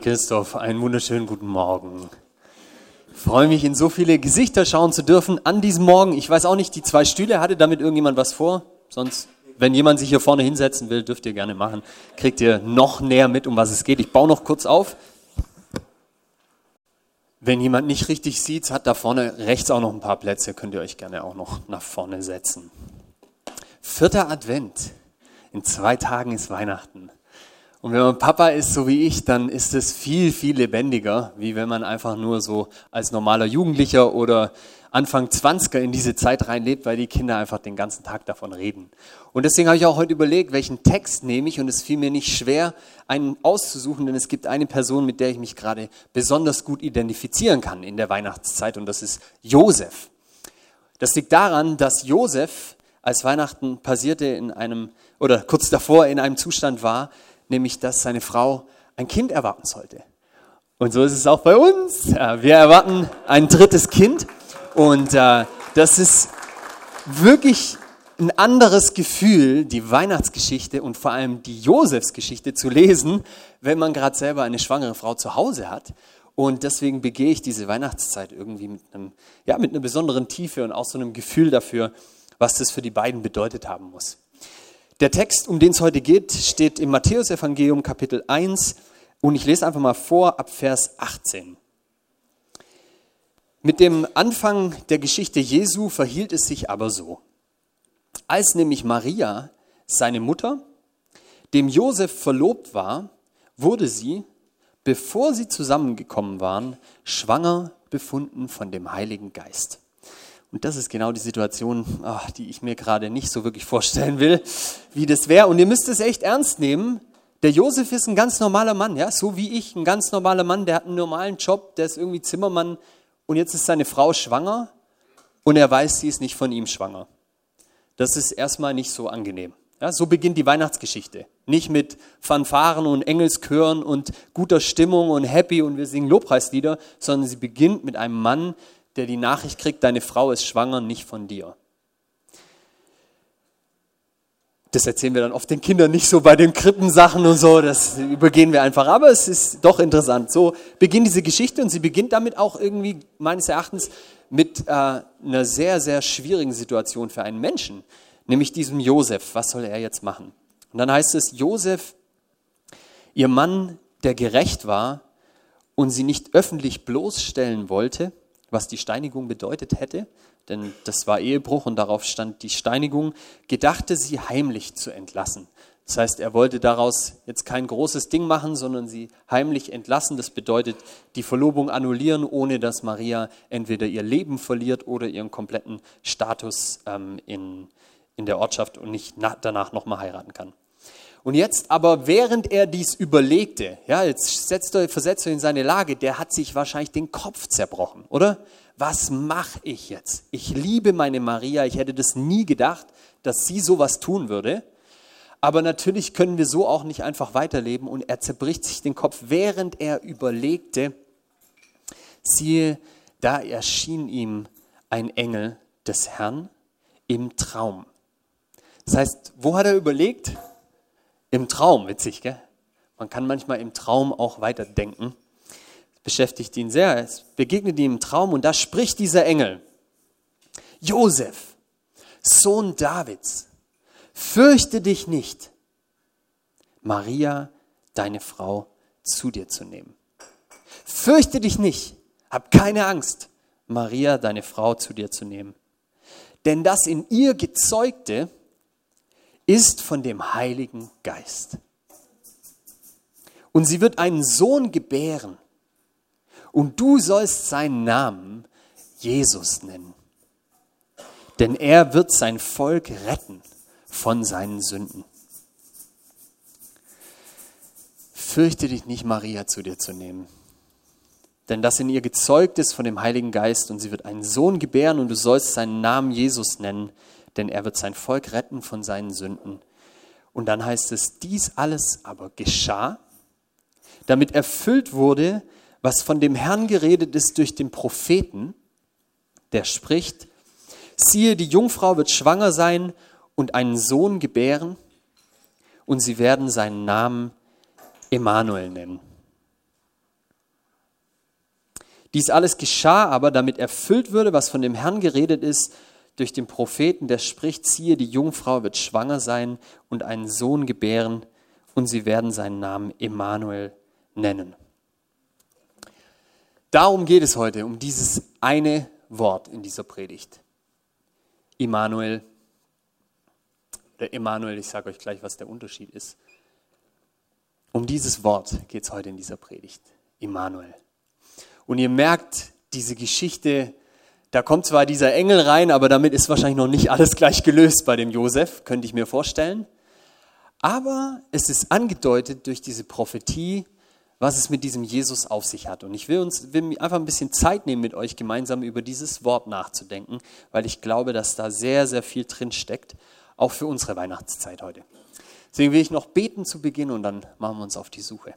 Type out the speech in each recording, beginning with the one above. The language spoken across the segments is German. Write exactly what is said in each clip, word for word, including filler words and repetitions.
Christoph, einen wunderschönen guten Morgen. Ich freue mich, in so viele Gesichter schauen zu dürfen an diesem Morgen. Ich weiß auch nicht, die zwei Stühle, hatte damit irgendjemand was vor? Sonst, wenn jemand sich hier vorne hinsetzen will, dürft ihr gerne machen. Kriegt ihr noch näher mit, um was es geht. Ich baue noch kurz auf. Wenn jemand nicht richtig sieht, hat da vorne rechts auch noch ein paar Plätze, könnt ihr euch gerne auch noch nach vorne setzen. Vierter Advent. In zwei Tagen ist Weihnachten. Und wenn man Papa ist, so wie ich, dann ist es viel, viel lebendiger, wie wenn man einfach nur so als normaler Jugendlicher oder Anfang Zwanziger in diese Zeit reinlebt, weil die Kinder einfach den ganzen Tag davon reden. Und deswegen habe ich auch heute überlegt, welchen Text nehme ich, und es fiel mir nicht schwer, einen auszusuchen, denn es gibt eine Person, mit der ich mich gerade besonders gut identifizieren kann in der Weihnachtszeit, und das ist Josef. Das liegt daran, dass Josef, als Weihnachten passierte, in einem, oder kurz davor in einem Zustand war, nämlich dass seine Frau ein Kind erwarten sollte. Und so ist es auch bei uns. Wir erwarten ein drittes Kind, und äh, das ist wirklich ein anderes Gefühl, die Weihnachtsgeschichte und vor allem die Josefsgeschichte zu lesen, wenn man gerade selber eine schwangere Frau zu Hause hat. Und deswegen begehe ich diese Weihnachtszeit irgendwie mit einem, ja, mit einer besonderen Tiefe und auch so einem Gefühl dafür, was das für die beiden bedeutet haben muss. Der Text, um den es heute geht, steht im Matthäusevangelium Kapitel eins, und ich lese einfach mal vor ab Vers achtzehn. Mit dem Anfang der Geschichte Jesu verhielt es sich aber so. Als nämlich Maria, seine Mutter, dem Josef verlobt war, wurde sie, bevor sie zusammengekommen waren, schwanger befunden von dem Heiligen Geist. Und das ist genau die Situation, ach, die ich mir gerade nicht so wirklich vorstellen will, wie das wäre. Und ihr müsst es echt ernst nehmen. Der Josef ist ein ganz normaler Mann, ja, so wie ich, ein ganz normaler Mann, der hat einen normalen Job, der ist irgendwie Zimmermann, und jetzt ist seine Frau schwanger und er weiß, sie ist nicht von ihm schwanger. Das ist erstmal nicht so angenehm. Ja, so beginnt die Weihnachtsgeschichte. Nicht mit Fanfaren und Engelschören und guter Stimmung und Happy und wir singen Lobpreislieder, sondern sie beginnt mit einem Mann, der die Nachricht kriegt, deine Frau ist schwanger, nicht von dir. Das erzählen wir dann oft den Kindern nicht so bei den Krippensachen und so, das übergehen wir einfach. Aber es ist doch interessant. So beginnt diese Geschichte, und sie beginnt damit auch irgendwie, meines Erachtens, mit äh, einer sehr, sehr schwierigen Situation für einen Menschen, nämlich diesem Josef. Was soll er jetzt machen? Und dann heißt es, Josef, ihr Mann, der gerecht war und sie nicht öffentlich bloßstellen wollte, was die Steinigung bedeutet hätte, denn das war Ehebruch und darauf stand die Steinigung, gedachte sie heimlich zu entlassen. Das heißt, er wollte daraus jetzt kein großes Ding machen, sondern sie heimlich entlassen. Das bedeutet, die Verlobung annullieren, ohne dass Maria entweder ihr Leben verliert oder ihren kompletten Status ähm, in, in der Ortschaft und nicht na, danach nochmal heiraten kann. Und jetzt aber, während er dies überlegte, ja, jetzt setzt euch, versetzt euch in seine Lage, der hat sich wahrscheinlich den Kopf zerbrochen, oder? Was mache ich jetzt? Ich liebe meine Maria, ich hätte das nie gedacht, dass sie sowas tun würde. Aber natürlich können wir so auch nicht einfach weiterleben, und er zerbricht sich den Kopf, während er überlegte. Siehe, da erschien ihm ein Engel des Herrn im Traum. Das heißt, wo hat er überlegt? Im Traum, witzig, gell? Man kann manchmal im Traum auch weiterdenken. Das beschäftigt ihn sehr. Es begegnet ihm im Traum, und da spricht dieser Engel. Josef, Sohn Davids, fürchte dich nicht, Maria, deine Frau, zu dir zu nehmen. Fürchte dich nicht, hab keine Angst, Maria, deine Frau, zu dir zu nehmen. Denn das in ihr Gezeugte ist von dem Heiligen Geist. Und sie wird einen Sohn gebären, und du sollst seinen Namen Jesus nennen. Denn er wird sein Volk retten von seinen Sünden. Fürchte dich nicht, Maria zu dir zu nehmen. Denn das in ihr gezeugt ist von dem Heiligen Geist, und sie wird einen Sohn gebären, und du sollst seinen Namen Jesus nennen, denn er wird sein Volk retten von seinen Sünden. Und dann heißt es, dies alles aber geschah, damit erfüllt wurde, was von dem Herrn geredet ist durch den Propheten, der spricht, siehe, die Jungfrau wird schwanger sein und einen Sohn gebären, und sie werden seinen Namen Emmanuel nennen. Dies alles geschah aber, damit erfüllt würde, was von dem Herrn geredet ist, durch den Propheten, der spricht, siehe, die Jungfrau wird schwanger sein und einen Sohn gebären und sie werden seinen Namen Emmanuel nennen. Darum geht es heute, um dieses eine Wort in dieser Predigt. Immanuel, oder Emmanuel, ich sage euch gleich, was der Unterschied ist. Um dieses Wort geht es heute in dieser Predigt. Immanuel. Und ihr merkt, diese Geschichte, da kommt zwar dieser Engel rein, aber damit ist wahrscheinlich noch nicht alles gleich gelöst bei dem Josef, könnte ich mir vorstellen. Aber es ist angedeutet durch diese Prophetie, was es mit diesem Jesus auf sich hat. Und ich will uns will mir einfach ein bisschen Zeit nehmen, mit euch gemeinsam über dieses Wort nachzudenken, weil ich glaube, dass da sehr, sehr viel drin steckt, auch für unsere Weihnachtszeit heute. Deswegen will ich noch beten zu Beginn und dann machen wir uns auf die Suche.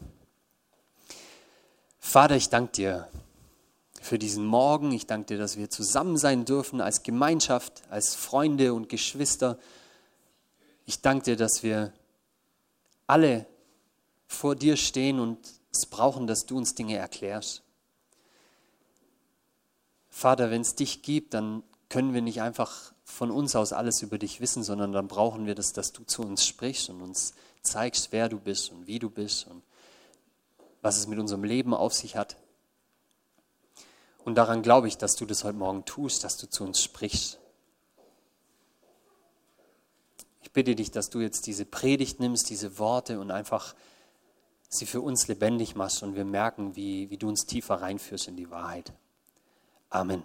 Vater, ich danke dir für diesen Morgen. Ich danke dir, dass wir zusammen sein dürfen als Gemeinschaft, als Freunde und Geschwister. Ich danke dir, dass wir alle vor dir stehen und es brauchen, dass du uns Dinge erklärst. Vater, wenn es dich gibt, dann können wir nicht einfach von uns aus alles über dich wissen, sondern dann brauchen wir das, dass du zu uns sprichst und uns zeigst, wer du bist und wie du bist und was es mit unserem Leben auf sich hat. Und daran glaube ich, dass du das heute Morgen tust, dass du zu uns sprichst. Ich bitte dich, dass du jetzt diese Predigt nimmst, diese Worte und einfach sie für uns lebendig machst und wir merken, wie, wie du uns tiefer reinführst in die Wahrheit. Amen.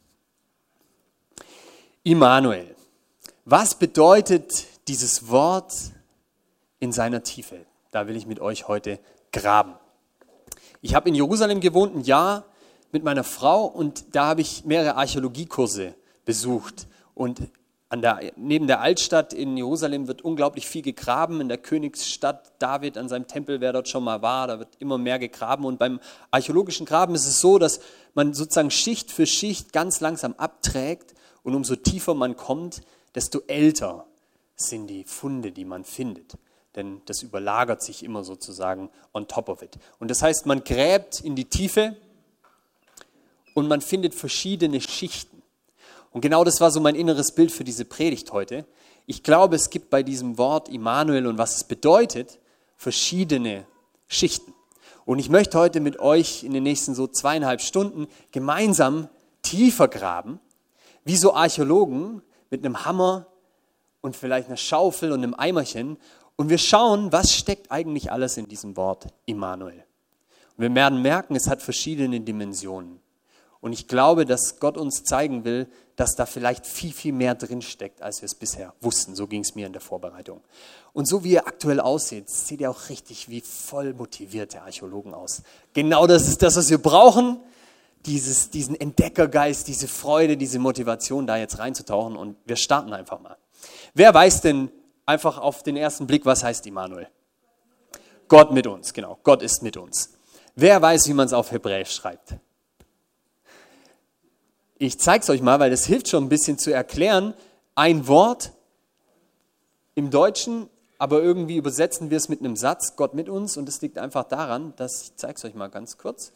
Immanuel. Was bedeutet dieses Wort in seiner Tiefe? Da will ich mit euch heute graben. Ich habe in Jerusalem gewohnt, ein Jahr mit meiner Frau und da habe ich mehrere Archäologiekurse besucht. Und an der, neben der Altstadt in Jerusalem wird unglaublich viel gegraben. In der Königsstadt David, an seinem Tempel, wer dort schon mal war, da wird immer mehr gegraben. Und beim archäologischen Graben ist es so, dass man sozusagen Schicht für Schicht ganz langsam abträgt. Und umso tiefer man kommt, desto älter sind die Funde, die man findet. Denn das überlagert sich immer sozusagen on top of it. Und das heißt, man gräbt in die Tiefe und man findet verschiedene Schichten. Und genau das war so mein inneres Bild für diese Predigt heute. Ich glaube, es gibt bei diesem Wort Immanuel und was es bedeutet, verschiedene Schichten. Und ich möchte heute mit euch in den nächsten so zweieinhalb Stunden gemeinsam tiefer graben, wie so Archäologen mit einem Hammer und vielleicht einer Schaufel und einem Eimerchen. Und wir schauen, was steckt eigentlich alles in diesem Wort Immanuel. Und wir werden merken, es hat verschiedene Dimensionen. Und ich glaube, dass Gott uns zeigen will, dass da vielleicht viel, viel mehr drin steckt, als wir es bisher wussten. So ging es mir in der Vorbereitung. Und so wie ihr aktuell aussieht, seht ihr auch richtig wie voll motivierte Archäologen aus. Genau das ist das, was wir brauchen. Dieses, diesen Entdeckergeist, diese Freude, diese Motivation, da jetzt reinzutauchen. Und wir starten einfach mal. Wer weiß denn einfach auf den ersten Blick, was heißt Immanuel? Gott mit uns, genau. Gott ist mit uns. Wer weiß, wie man es auf Hebräisch schreibt? Ich zeige es euch mal, weil das hilft schon ein bisschen zu erklären. Ein Wort im Deutschen, aber irgendwie übersetzen wir es mit einem Satz, Gott mit uns. Und es liegt einfach daran, dass, ich zeige es euch mal ganz kurz.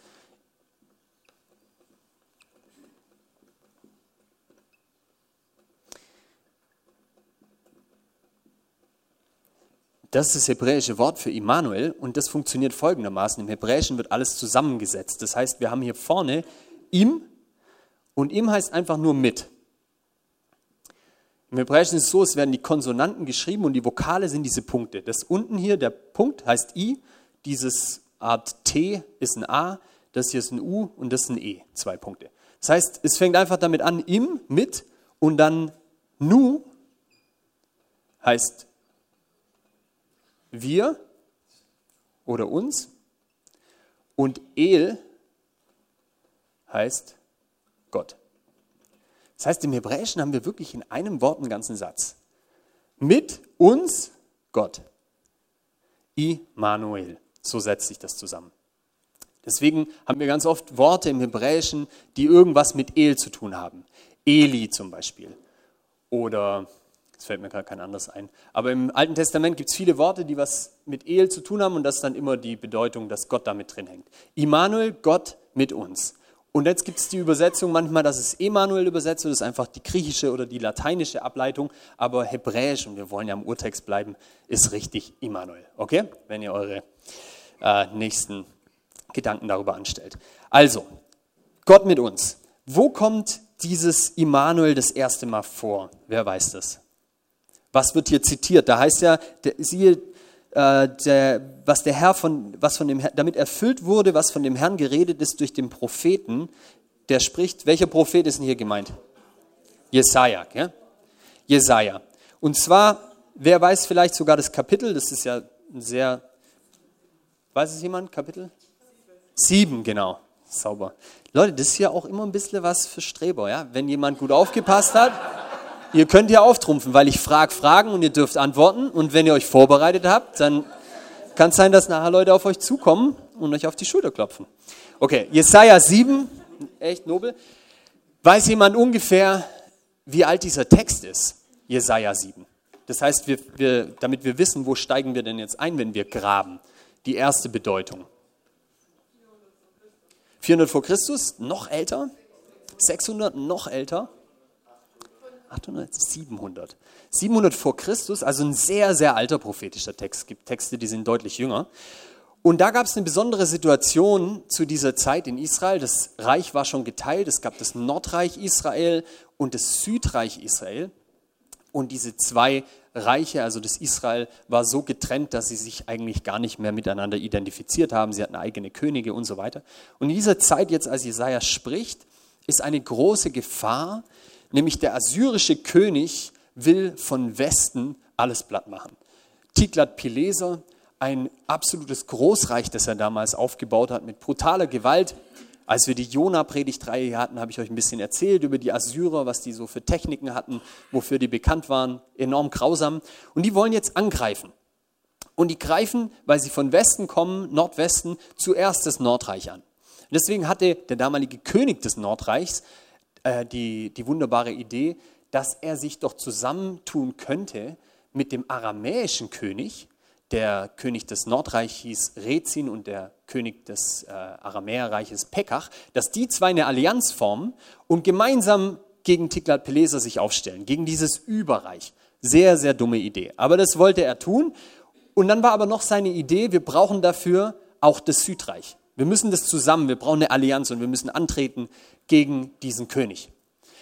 Das ist das hebräische Wort für Immanuel und das funktioniert folgendermaßen. Im Hebräischen wird alles zusammengesetzt. Das heißt, wir haben hier vorne im und im heißt einfach nur mit. Im Hebräischen ist es so, es werden die Konsonanten geschrieben und die Vokale sind diese Punkte. Das unten hier, der Punkt heißt I, dieses Art T ist ein A, das hier ist ein U und das ist ein E, zwei Punkte. Das heißt, es fängt einfach damit an, im, mit und dann nu heißt wir oder uns und El heißt Gott. Das heißt, im Hebräischen haben wir wirklich in einem Wort einen ganzen Satz. Mit uns Gott. Immanuel. So setzt sich das zusammen. Deswegen haben wir ganz oft Worte im Hebräischen, die irgendwas mit El zu tun haben. Eli zum Beispiel. Oder, es fällt mir gerade kein anderes ein, aber im Alten Testament gibt es viele Worte, die was mit El zu tun haben und das ist dann immer die Bedeutung, dass Gott da mit drin hängt. Immanuel, Gott mit uns. Und jetzt gibt es die Übersetzung manchmal, dass es Emanuel übersetzt wird, das ist einfach die griechische oder die lateinische Ableitung, aber hebräisch, und wir wollen ja im Urtext bleiben, ist richtig Immanuel, okay? Wenn ihr eure äh, nächsten Gedanken darüber anstellt. Also, Gott mit uns. Wo kommt dieses Immanuel das erste Mal vor? Wer weiß das? Was wird hier zitiert? Da heißt ja, der, siehe, äh, der, was der Herr von, was von dem Herr, damit erfüllt wurde, was von dem Herrn geredet ist durch den Propheten, der spricht. Welcher Prophet ist denn hier gemeint? Jesaja, gell? Jesaja. Und zwar, wer weiß vielleicht sogar das Kapitel? Das ist ja ein sehr, weiß es jemand? Kapitel? Sieben, genau. Sauber. Leute, das ist ja auch immer ein bisschen was für Streber, ja? Wenn jemand gut aufgepasst hat. Ihr könnt ja auftrumpfen, weil ich frage Fragen und ihr dürft antworten. Und wenn ihr euch vorbereitet habt, dann kann es sein, dass nachher Leute auf euch zukommen und euch auf die Schulter klopfen. Okay, Jesaja sieben, echt nobel. Weiß jemand ungefähr, wie alt dieser Text ist? Jesaja sieben. Das heißt, wir, wir, damit wir wissen, wo steigen wir denn jetzt ein, wenn wir graben. Die erste Bedeutung. vierhundert vor Christus, noch älter. sechshundert, noch älter. achthundert, siebenhundert. siebenhundert vor Christus, also ein sehr, sehr alter prophetischer Text. Es gibt Texte, die sind deutlich jünger. Und da gab es eine besondere Situation zu dieser Zeit in Israel. Das Reich war schon geteilt. Es gab das Nordreich Israel und das Südreich Israel. Und diese zwei Reiche, also das Israel, war so getrennt, dass sie sich eigentlich gar nicht mehr miteinander identifiziert haben. Sie hatten eigene Könige und so weiter. Und in dieser Zeit jetzt, als Jesaja spricht, ist eine große Gefahr, nämlich der assyrische König will von Westen alles platt machen. Tiglat-Pileser, ein absolutes Großreich, das er damals aufgebaut hat, mit brutaler Gewalt. Als wir die Jona-Predigtreihe hatten, habe ich euch ein bisschen erzählt über die Assyrer, was die so für Techniken hatten, wofür die bekannt waren, enorm grausam. Und die wollen jetzt angreifen. Und die greifen, weil sie von Westen kommen, Nordwesten, zuerst das Nordreich an. Deswegen hatte der damalige König des Nordreichs äh, die, die wunderbare Idee, dass er sich doch zusammentun könnte mit dem aramäischen König. Der König des Nordreichs hieß Rezin und der König des äh, Aramäerreiches Pekach, dass die zwei eine Allianz formen und gemeinsam gegen Tiglat-Pileser sich aufstellen, gegen dieses Überreich. Sehr, sehr dumme Idee. Aber das wollte er tun. Und dann war aber noch seine Idee, wir brauchen dafür auch das Südreich. Wir müssen das zusammen, wir brauchen eine Allianz und wir müssen antreten gegen diesen König.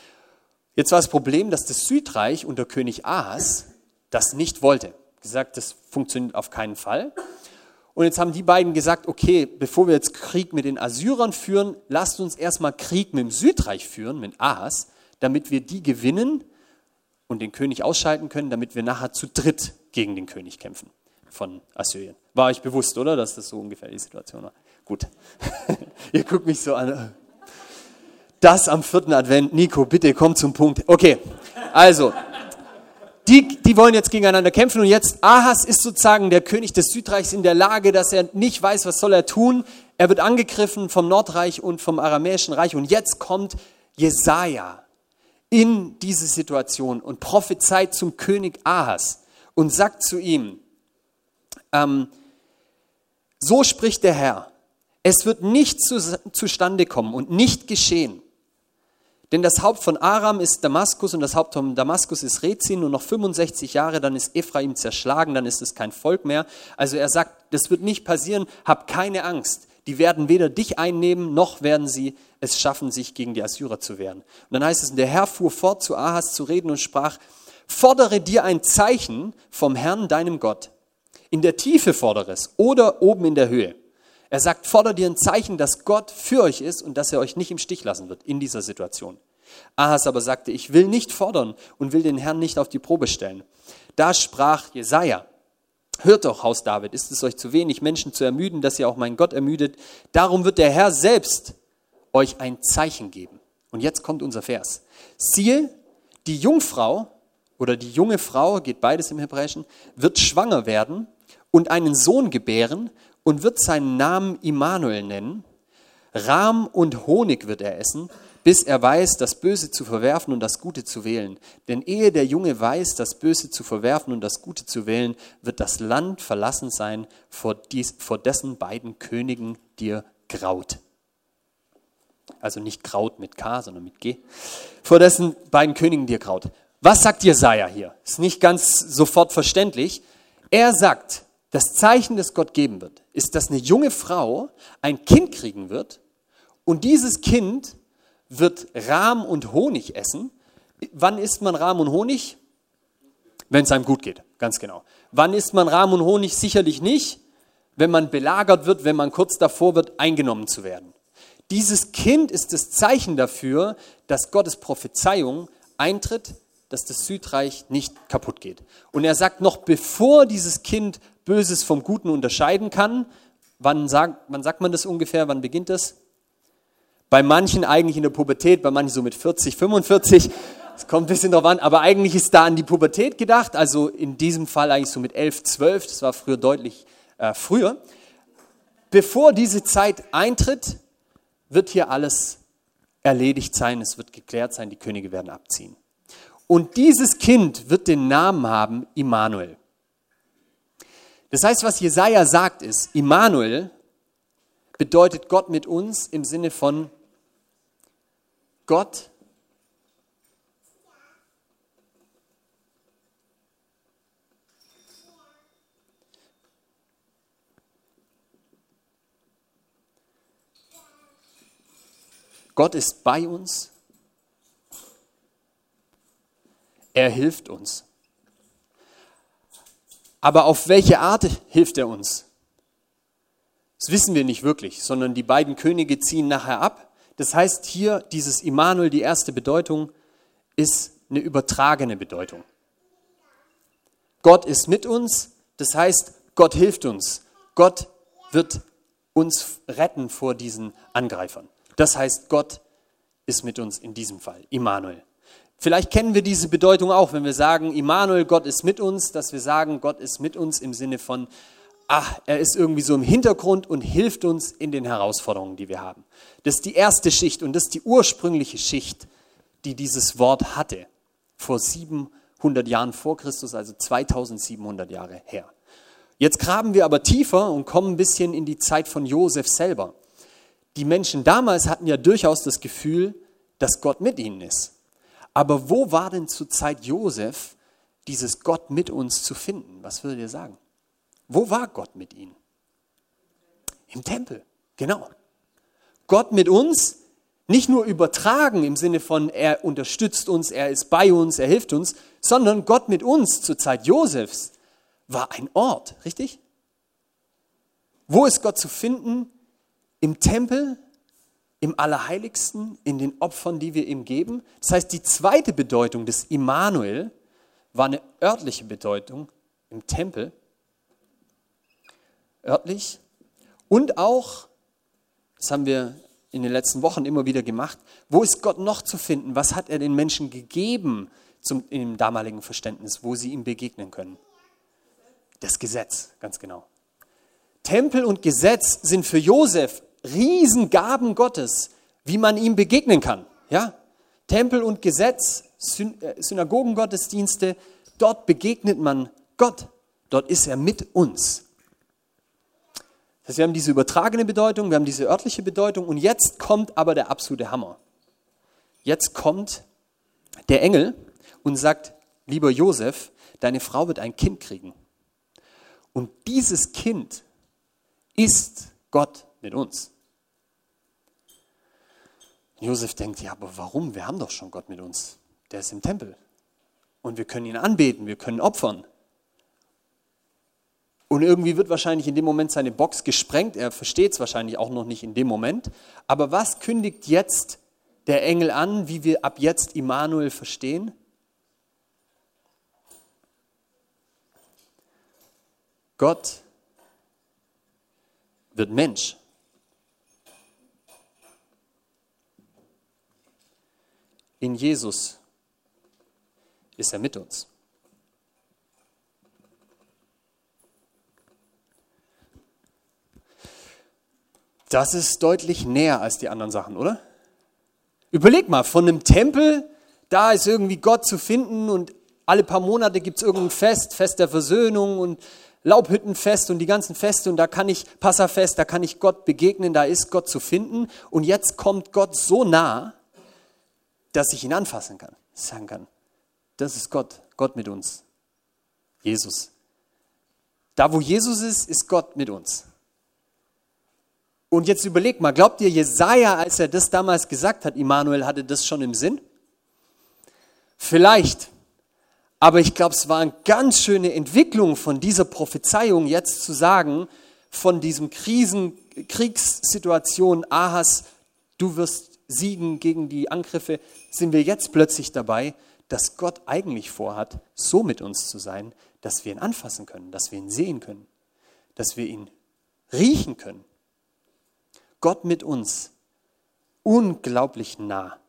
Jetzt war das Problem, dass das Südreich unter König Ahas das nicht wollte. Gesagt, das funktioniert auf keinen Fall. Und jetzt haben die beiden gesagt, okay, bevor wir jetzt Krieg mit den Assyrern führen, lasst uns erstmal Krieg mit dem Südreich führen, mit Ahas, damit wir die gewinnen und den König ausschalten können, damit wir nachher zu dritt gegen den König kämpfen von Assyrien. War euch bewusst, oder, dass das so ungefähr die Situation war? Gut. Ihr guckt mich so an. Das am vierten Advent. Nico, bitte komm zum Punkt. Okay, also... Die, die wollen jetzt gegeneinander kämpfen und jetzt Ahas ist sozusagen der König des Südreichs in der Lage, dass er nicht weiß, was soll er tun. Er wird angegriffen vom Nordreich und vom aramäischen Reich und jetzt kommt Jesaja in diese Situation und prophezeit zum König Ahas und sagt zu ihm, ähm, so spricht der Herr, es wird nicht zu, zustande kommen und nicht geschehen. Denn das Haupt von Aram ist Damaskus und das Haupt von Damaskus ist Rezin und noch fünfundsechzig Jahre, dann ist Ephraim zerschlagen, dann ist es kein Volk mehr. Also er sagt, das wird nicht passieren, hab keine Angst. Die werden weder dich einnehmen, noch werden sie es schaffen, sich gegen die Assyrer zu wehren. Und dann heißt es, der Herr fuhr fort, zu Ahas zu reden und sprach, fordere dir ein Zeichen vom Herrn, deinem Gott. In der Tiefe fordere es oder oben in der Höhe. Er sagt, fordert dir ein Zeichen, dass Gott für euch ist und dass er euch nicht im Stich lassen wird in dieser Situation. Ahas aber sagte, ich will nicht fordern und will den Herrn nicht auf die Probe stellen. Da sprach Jesaja, hört doch, Haus David, ist es euch zu wenig, Menschen zu ermüden, dass ihr auch meinen Gott ermüdet? Darum wird der Herr selbst euch ein Zeichen geben. Und jetzt kommt unser Vers. Siehe, die Jungfrau oder die junge Frau, geht beides im Hebräischen, wird schwanger werden und einen Sohn gebären und wird seinen Namen Immanuel nennen. Rahm und Honig wird er essen, bis er weiß, das Böse zu verwerfen und das Gute zu wählen. Denn ehe der Junge weiß, das Böse zu verwerfen und das Gute zu wählen, wird das Land verlassen sein, vor, dies, vor dessen beiden Königen dir graut. Also nicht Kraut mit K, sondern mit G. Vor dessen beiden Königen dir graut. Was sagt Jesaja hier? Ist nicht ganz sofort verständlich. Er sagt, das Zeichen, das Gott geben wird, ist, dass eine junge Frau ein Kind kriegen wird und dieses Kind wird Rahm und Honig essen. Wann isst man Rahm und Honig? Wenn es einem gut geht, ganz genau. Wann isst man Rahm und Honig? Sicherlich nicht, wenn man belagert wird, wenn man kurz davor wird, eingenommen zu werden. Dieses Kind ist das Zeichen dafür, dass Gottes Prophezeiung eintritt, dass das Südreich nicht kaputt geht. Und er sagt noch, bevor dieses Kind Böses vom Guten unterscheiden kann, wann sagt, wann sagt man das ungefähr, wann beginnt das? Bei manchen eigentlich in der Pubertät, bei manchen so mit vierzig, fünfundvierzig, es kommt ein bisschen drauf an, aber eigentlich ist da an die Pubertät gedacht, also in diesem Fall eigentlich so mit elf, zwölf, das war früher deutlich äh, früher. Bevor diese Zeit eintritt, wird hier alles erledigt sein, es wird geklärt sein, die Könige werden abziehen. Und dieses Kind wird den Namen haben Immanuel. Das heißt, was Jesaja sagt ist, Immanuel bedeutet Gott mit uns im Sinne von Gott Gott ist bei uns. Er hilft uns. Aber auf welche Art hilft er uns? Das wissen wir nicht wirklich, sondern die beiden Könige ziehen nachher ab. Das heißt, hier dieses Immanuel, die erste Bedeutung, ist eine übertragene Bedeutung. Gott ist mit uns, das heißt, Gott hilft uns. Gott wird uns retten vor diesen Angreifern. Das heißt, Gott ist mit uns in diesem Fall, Immanuel. Vielleicht kennen wir diese Bedeutung auch, wenn wir sagen, Immanuel, Gott ist mit uns, dass wir sagen, Gott ist mit uns im Sinne von, ach, er ist irgendwie so im Hintergrund und hilft uns in den Herausforderungen, die wir haben. Das ist die erste Schicht und das ist die ursprüngliche Schicht, die dieses Wort hatte, vor siebenhundert Jahren vor Christus, also zweitausendsiebenhundert Jahre her. Jetzt graben wir aber tiefer und kommen ein bisschen in die Zeit von Josef selber. Die Menschen damals hatten ja durchaus das Gefühl, dass Gott mit ihnen ist. Aber wo war denn zur Zeit Josef dieses Gott mit uns zu finden? Was würdet ihr sagen? Wo war Gott mit ihnen? Im Tempel, genau. Gott mit uns, nicht nur übertragen im Sinne von, er unterstützt uns, er ist bei uns, er hilft uns, sondern Gott mit uns zur Zeit Josefs war ein Ort, richtig? Wo ist Gott zu finden? Im Tempel, im Allerheiligsten, in den Opfern, die wir ihm geben. Das heißt, die zweite Bedeutung des Immanuel war eine örtliche Bedeutung im Tempel. Örtlich. Und auch, das haben wir in den letzten Wochen immer wieder gemacht, wo ist Gott noch zu finden? Was hat er den Menschen gegeben zum, im damaligen Verständnis, wo sie ihm begegnen können? Das Gesetz, ganz genau. Tempel und Gesetz sind für Josef Riesengaben Gottes, wie man ihm begegnen kann. Ja? Tempel und Gesetz, Synagogengottesdienste, dort begegnet man Gott. Dort ist er mit uns. Das heißt, wir haben diese übertragene Bedeutung, wir haben diese örtliche Bedeutung und jetzt kommt aber der absolute Hammer. Jetzt kommt der Engel und sagt, lieber Josef, deine Frau wird ein Kind kriegen. Und dieses Kind ist Gott mit uns. Josef denkt, ja, aber warum? Wir haben doch schon Gott mit uns. Der ist im Tempel. Und wir können ihn anbeten, wir können opfern. Und irgendwie wird wahrscheinlich in dem Moment seine Box gesprengt. Er versteht es wahrscheinlich auch noch nicht in dem Moment. Aber was kündigt jetzt der Engel an, wie wir ab jetzt Immanuel verstehen? Gott wird Mensch. In Jesus ist er mit uns. Das ist deutlich näher als die anderen Sachen, oder? Überleg mal, von einem Tempel, da ist irgendwie Gott zu finden und alle paar Monate gibt es irgendein Fest, Fest der Versöhnung und Laubhüttenfest und die ganzen Feste und da kann ich, Passafest, da kann ich Gott begegnen, da ist Gott zu finden. Und jetzt kommt Gott so nah, dass ich ihn anfassen kann, sagen kann, das ist Gott, Gott mit uns, Jesus. Da, wo Jesus ist, ist Gott mit uns. Und jetzt überlegt mal, glaubt ihr, Jesaja, als er das damals gesagt hat, Immanuel, hatte das schon im Sinn? Vielleicht. Aber ich glaube, es war eine ganz schöne Entwicklung von dieser Prophezeiung, jetzt zu sagen, von diesem Krisen, Kriegssituation, Ahas, du wirst siegen gegen die Angriffe, sind wir jetzt plötzlich dabei, dass Gott eigentlich vorhat, so mit uns zu sein, dass wir ihn anfassen können, dass wir ihn sehen können, dass wir ihn riechen können. Gott mit uns, unglaublich nah.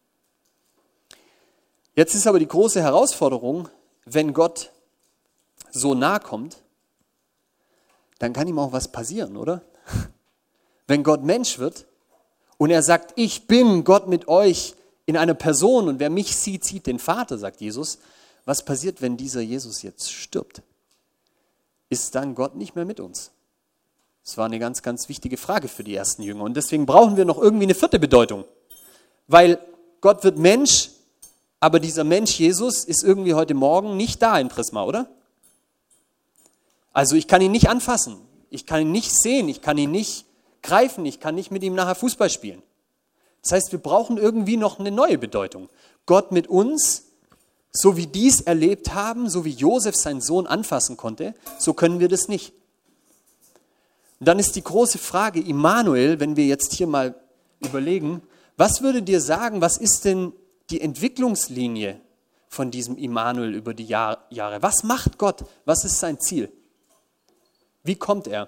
Jetzt ist aber die große Herausforderung, wenn Gott so nah kommt, dann kann ihm auch was passieren, oder? Wenn Gott Mensch wird und er sagt, ich bin Gott mit euch in einer Person und wer mich sieht, sieht den Vater, sagt Jesus. Was passiert, wenn dieser Jesus jetzt stirbt? Ist dann Gott nicht mehr mit uns? Das war eine ganz, ganz wichtige Frage für die ersten Jünger. Und deswegen brauchen wir noch irgendwie eine vierte Bedeutung. Weil Gott wird Mensch, aber dieser Mensch Jesus ist irgendwie heute Morgen nicht da in Prisma, oder? Also ich kann ihn nicht anfassen, ich kann ihn nicht sehen, ich kann ihn nicht greifen, ich kann nicht mit ihm nachher Fußball spielen. Das heißt, wir brauchen irgendwie noch eine neue Bedeutung. Gott mit uns, so wie die es erlebt haben, so wie Josef seinen Sohn anfassen konnte, so können wir das nicht. Und dann ist die große Frage, Immanuel, wenn wir jetzt hier mal überlegen, was würde dir sagen, was ist denn die Entwicklungslinie von diesem Immanuel über die Jahr, Jahre? Was macht Gott? Was ist sein Ziel? Wie kommt er?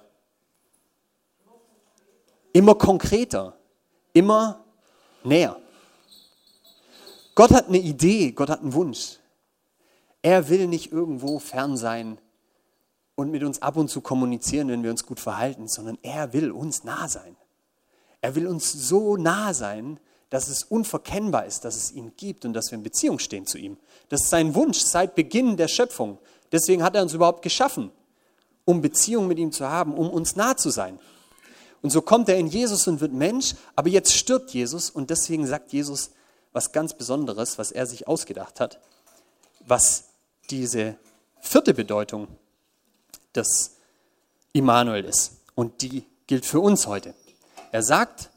Immer konkreter, immer näher. Gott hat eine Idee, Gott hat einen Wunsch. Er will nicht irgendwo fern sein und mit uns ab und zu kommunizieren, wenn wir uns gut verhalten, sondern er will uns nah sein. Er will uns so nah sein, dass es unverkennbar ist, dass es ihn gibt und dass wir in Beziehung stehen zu ihm. Das ist sein Wunsch seit Beginn der Schöpfung. Deswegen hat er uns überhaupt geschaffen, um Beziehung mit ihm zu haben, um uns nah zu sein. Und so kommt er in Jesus und wird Mensch, aber jetzt stirbt Jesus und deswegen sagt Jesus was ganz Besonderes, was er sich ausgedacht hat, was diese vierte Bedeutung des Immanuel ist. Und die gilt für uns heute. Er sagt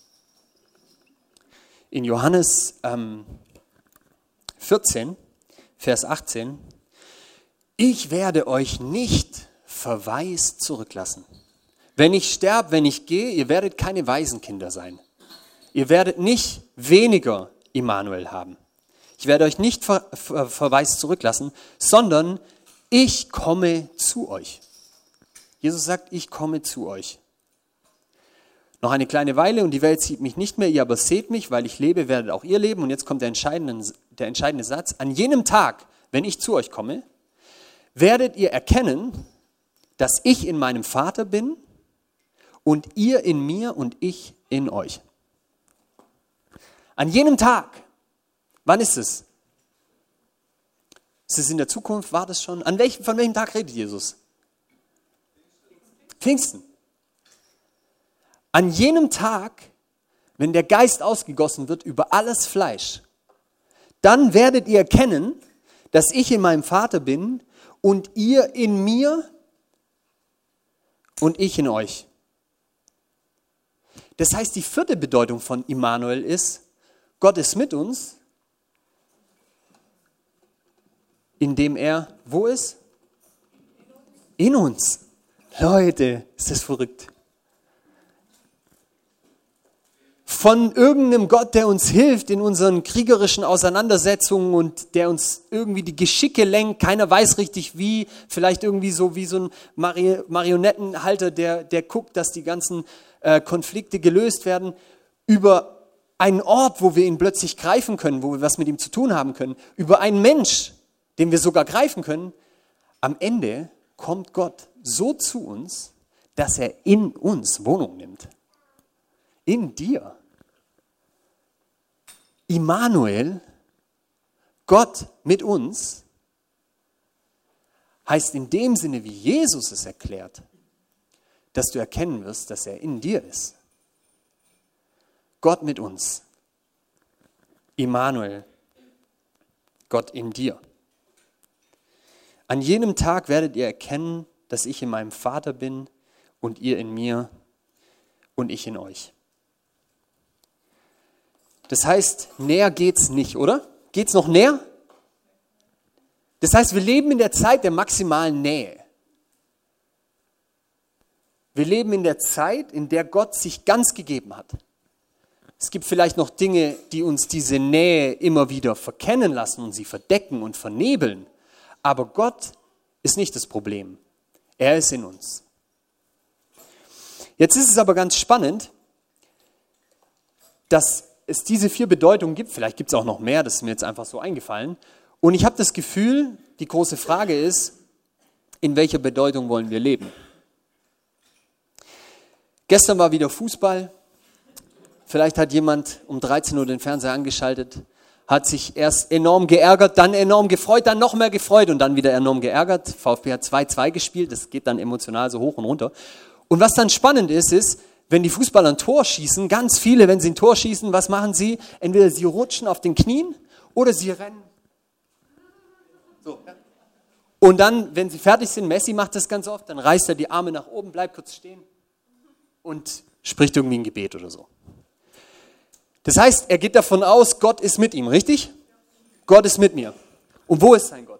in Johannes ähm, vierzehn, Vers achtzehn, ich werde euch nicht verwaist zurücklassen. Wenn ich sterbe, wenn ich gehe, ihr werdet keine Waisenkinder sein. Ihr werdet nicht weniger Immanuel haben. Ich werde euch nicht ver, ver, verwaist zurücklassen, sondern ich komme zu euch. Jesus sagt, ich komme zu euch. Noch eine kleine Weile und die Welt sieht mich nicht mehr, ihr aber seht mich, weil ich lebe, werdet auch ihr leben. Und jetzt kommt der entscheidende, der entscheidende Satz. An jenem Tag, wenn ich zu euch komme, werdet ihr erkennen, dass ich in meinem Vater bin und ihr in mir und ich in euch. An jenem Tag, wann ist es? Ist es in der Zukunft? War das schon? An welchem, von welchem Tag redet Jesus? Pfingsten. An jenem Tag, wenn der Geist ausgegossen wird über alles Fleisch, dann werdet ihr erkennen, dass ich in meinem Vater bin und ihr in mir und ich in euch. Das heißt, die vierte Bedeutung von Immanuel ist, Gott ist mit uns, indem er, wo ist? In uns. Leute, ist das verrückt. Von irgendeinem Gott, der uns hilft in unseren kriegerischen Auseinandersetzungen und der uns irgendwie die Geschicke lenkt, keiner weiß richtig wie, vielleicht irgendwie so wie so ein Mari- Marionettenhalter, der, der guckt, dass die ganzen äh, Konflikte gelöst werden, über einen Ort, wo wir ihn plötzlich greifen können, wo wir was mit ihm zu tun haben können, über einen Mensch, den wir sogar greifen können. Am Ende kommt Gott so zu uns, dass er in uns Wohnung nimmt. In dir. Immanuel, Gott mit uns, heißt in dem Sinne, wie Jesus es erklärt, dass du erkennen wirst, dass er in dir ist. Gott mit uns. Immanuel. Gott in dir. An jenem Tag werdet ihr erkennen, dass ich in meinem Vater bin und ihr in mir und ich in euch. Das heißt, näher geht's nicht, oder? Geht's noch näher? Das heißt, wir leben in der Zeit der maximalen Nähe. Wir leben in der Zeit, in der Gott sich ganz gegeben hat. Es gibt vielleicht noch Dinge, die uns diese Nähe immer wieder verkennen lassen und sie verdecken und vernebeln. Aber Gott ist nicht das Problem. Er ist in uns. Jetzt ist es aber ganz spannend, dass es diese vier Bedeutungen gibt. Vielleicht gibt es auch noch mehr, das ist mir jetzt einfach so eingefallen. Und ich habe das Gefühl, die große Frage ist, in welcher Bedeutung wollen wir leben? Gestern war wieder Fußball. Vielleicht hat jemand um dreizehn Uhr den Fernseher angeschaltet, hat sich erst enorm geärgert, dann enorm gefreut, dann noch mehr gefreut und dann wieder enorm geärgert. VfB hat zwei zwei gespielt, das geht dann emotional so hoch und runter. Und was dann spannend ist, ist, wenn die Fußballer ein Tor schießen, ganz viele, wenn sie ein Tor schießen, was machen sie? Entweder sie rutschen auf den Knien oder sie rennen. So. Und dann, wenn sie fertig sind, Messi macht das ganz oft, dann reißt er die Arme nach oben, bleibt kurz stehen und spricht irgendwie ein Gebet oder so. Das heißt, er geht davon aus, Gott ist mit ihm, richtig? Gott ist mit mir. Und wo ist sein Gott?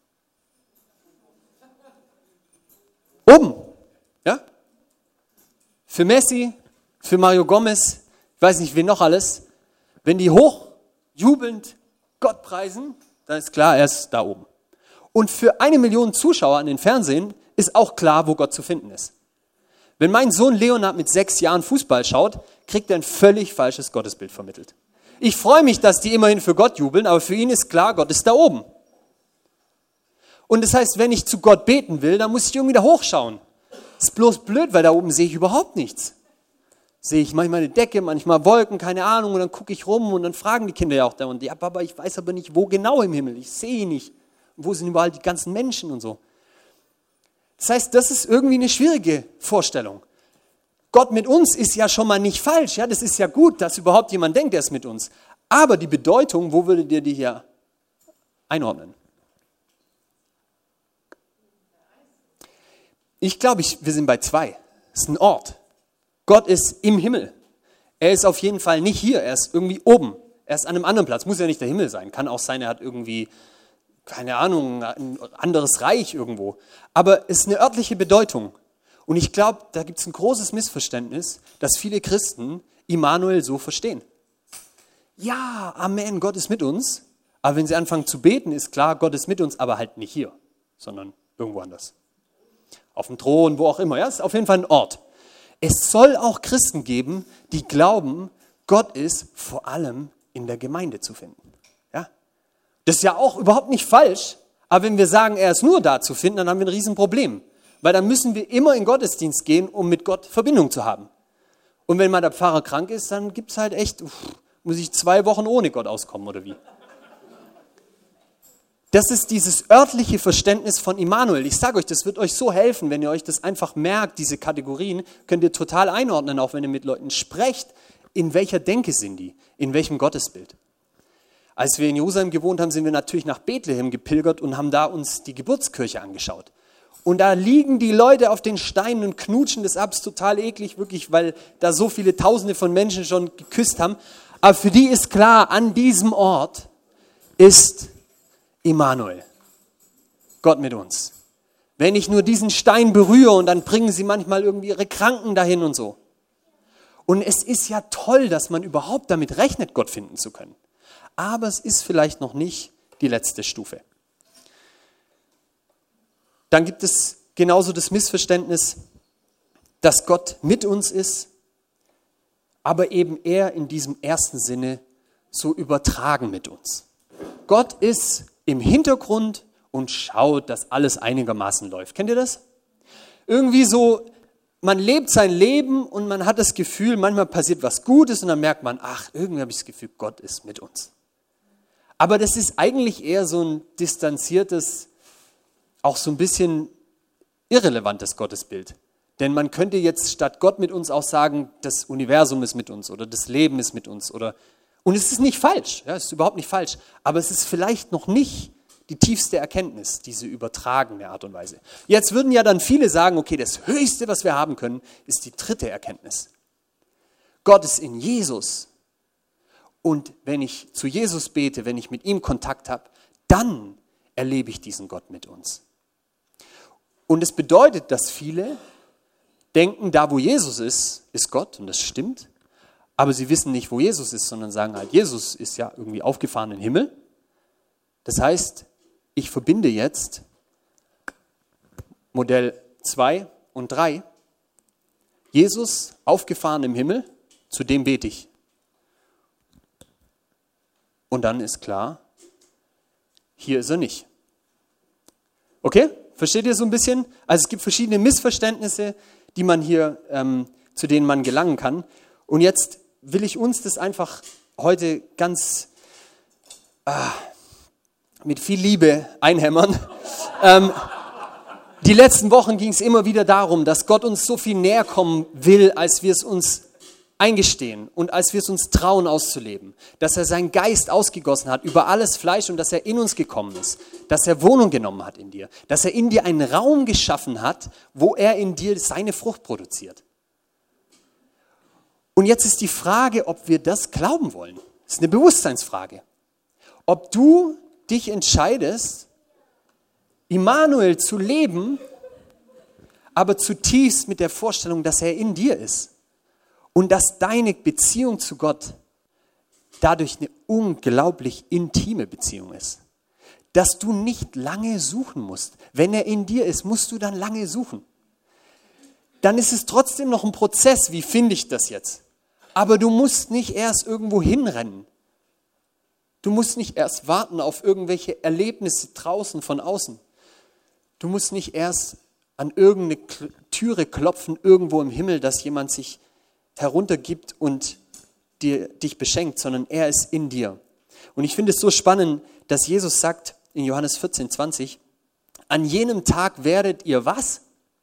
Oben. Ja? Für Messi, für Mario Gomez, ich weiß nicht, wen noch alles, wenn die hochjubelnd Gott preisen, dann ist klar, er ist da oben. Und für eine Million Zuschauer an den Fernsehen ist auch klar, wo Gott zu finden ist. Wenn mein Sohn Leonard mit sechs Jahren Fußball schaut, kriegt er ein völlig falsches Gottesbild vermittelt. Ich freue mich, dass die immerhin für Gott jubeln, aber für ihn ist klar, Gott ist da oben. Und das heißt, wenn ich zu Gott beten will, dann muss ich irgendwie da hochschauen. Das ist bloß blöd, weil da oben sehe ich überhaupt nichts. Sehe ich manchmal eine Decke, manchmal Wolken, keine Ahnung, und dann gucke ich rum und dann fragen die Kinder ja auch da und ja, Papa, ich weiß aber nicht, wo genau im Himmel, ich sehe ihn nicht. Und wo sind überall die ganzen Menschen und so. Das heißt, das ist irgendwie eine schwierige Vorstellung. Gott mit uns ist ja schon mal nicht falsch, ja, das ist ja gut, dass überhaupt jemand denkt, er ist mit uns. Aber die Bedeutung, wo würdet ihr die hier einordnen? Ich glaube, ich, wir sind bei zwei. Es ist ein Ort. Gott ist im Himmel. Er ist auf jeden Fall nicht hier, er ist irgendwie oben. Er ist an einem anderen Platz, muss ja nicht der Himmel sein. Kann auch sein, er hat irgendwie, keine Ahnung, ein anderes Reich irgendwo. Aber es ist eine örtliche Bedeutung. Und ich glaube, da gibt es ein großes Missverständnis, dass viele Christen Immanuel so verstehen. Ja, Amen, Gott ist mit uns. Aber wenn sie anfangen zu beten, ist klar, Gott ist mit uns, aber halt nicht hier, sondern irgendwo anders. Auf dem Thron, wo auch immer. Ja, ist auf jeden Fall ein Ort. Es soll auch Christen geben, die glauben, Gott ist vor allem in der Gemeinde zu finden. Ja? Das ist ja auch überhaupt nicht falsch, aber wenn wir sagen, er ist nur da zu finden, dann haben wir ein Riesenproblem. Weil dann müssen wir immer in den Gottesdienst gehen, um mit Gott Verbindung zu haben. Und wenn mal der Pfarrer krank ist, dann gibt es halt echt, uff, muss ich zwei Wochen ohne Gott auskommen oder wie? Das ist dieses örtliche Verständnis von Immanuel. Ich sage euch, das wird euch so helfen, wenn ihr euch das einfach merkt, diese Kategorien, könnt ihr total einordnen, auch wenn ihr mit Leuten sprecht, in welcher Denke sind die, in welchem Gottesbild. Als wir in Jerusalem gewohnt haben, sind wir natürlich nach Bethlehem gepilgert und haben da uns die Geburtskirche angeschaut. Und da liegen die Leute auf den Steinen und knutschen das ab, ist total eklig, wirklich, weil da so viele Tausende von Menschen schon geküsst haben. Aber für die ist klar, an diesem Ort ist Immanuel, Gott mit uns. Wenn ich nur diesen Stein berühre und dann bringen sie manchmal irgendwie ihre Kranken dahin und so. Und es ist ja toll, dass man überhaupt damit rechnet, Gott finden zu können. Aber es ist vielleicht noch nicht die letzte Stufe. Dann gibt es genauso das Missverständnis, dass Gott mit uns ist, aber eben eher in diesem ersten Sinne so übertragen mit uns. Gott ist im Hintergrund und schaut, dass alles einigermaßen läuft. Kennt ihr das? Irgendwie so, man lebt sein Leben und man hat das Gefühl, manchmal passiert was Gutes und dann merkt man, ach, irgendwie habe ich das Gefühl, Gott ist mit uns. Aber das ist eigentlich eher so ein distanziertes, auch so ein bisschen irrelevantes Gottesbild. Denn man könnte jetzt statt Gott mit uns auch sagen, das Universum ist mit uns oder das Leben ist mit uns. Oder, und es ist nicht falsch, ja, es ist überhaupt nicht falsch, aber es ist vielleicht noch nicht die tiefste Erkenntnis, diese übertragene Art und Weise. Jetzt würden ja dann viele sagen, okay, das Höchste, was wir haben können, ist die dritte Erkenntnis. Gott ist in Jesus. Und wenn ich zu Jesus bete, wenn ich mit ihm Kontakt habe, dann erlebe ich diesen Gott mit uns. Und es bedeutet, dass viele denken, da wo Jesus ist, ist Gott, und das stimmt, aber sie wissen nicht, wo Jesus ist, sondern sagen halt, Jesus ist ja irgendwie aufgefahren in den Himmel. Das heißt, ich verbinde jetzt Modell zwei und drei. Jesus aufgefahren im Himmel, zu dem bete ich. Und dann ist klar, hier ist er nicht. Okay? Versteht ihr so ein bisschen? Also es gibt verschiedene Missverständnisse, die man hier, ähm, zu denen man gelangen kann. Und jetzt will ich uns das einfach heute ganz ah, mit viel Liebe einhämmern. ähm, die letzten Wochen ging es immer wieder darum, dass Gott uns so viel näher kommen will, als wir es uns eingestehen und als wir es uns trauen auszuleben. Dass er seinen Geist ausgegossen hat über alles Fleisch und dass er in uns gekommen ist. Dass er Wohnung genommen hat in dir. Dass er in dir einen Raum geschaffen hat, wo er in dir seine Frucht produziert. Und jetzt ist die Frage, ob wir das glauben wollen. Das ist eine Bewusstseinsfrage. Ob du dich entscheidest, Immanuel zu leben, aber zutiefst mit der Vorstellung, dass er in dir ist. Und dass deine Beziehung zu Gott dadurch eine unglaublich intime Beziehung ist. Dass du nicht lange suchen musst. Wenn er in dir ist, musst du dann lange suchen. Dann ist es trotzdem noch ein Prozess, wie finde ich das jetzt? Aber du musst nicht erst irgendwo hinrennen. Du musst nicht erst warten auf irgendwelche Erlebnisse draußen von außen. Du musst nicht erst an irgendeine Türe klopfen, irgendwo im Himmel, dass jemand sich heruntergibt und dir, dich beschenkt, sondern er ist in dir. Und ich finde es so spannend, dass Jesus sagt in Johannes vierzehn, zwanzig, an jenem Tag werdet ihr was?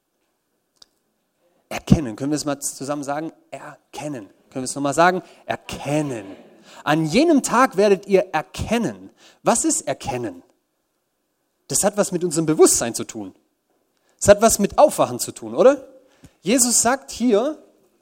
Erkennen. Können wir es mal zusammen sagen? Erkennen. Können wir es nochmal sagen? Erkennen. An jenem Tag werdet ihr erkennen. Was ist erkennen? Das hat was mit unserem Bewusstsein zu tun. Das hat was mit Aufwachen zu tun, oder? Jesus sagt hier,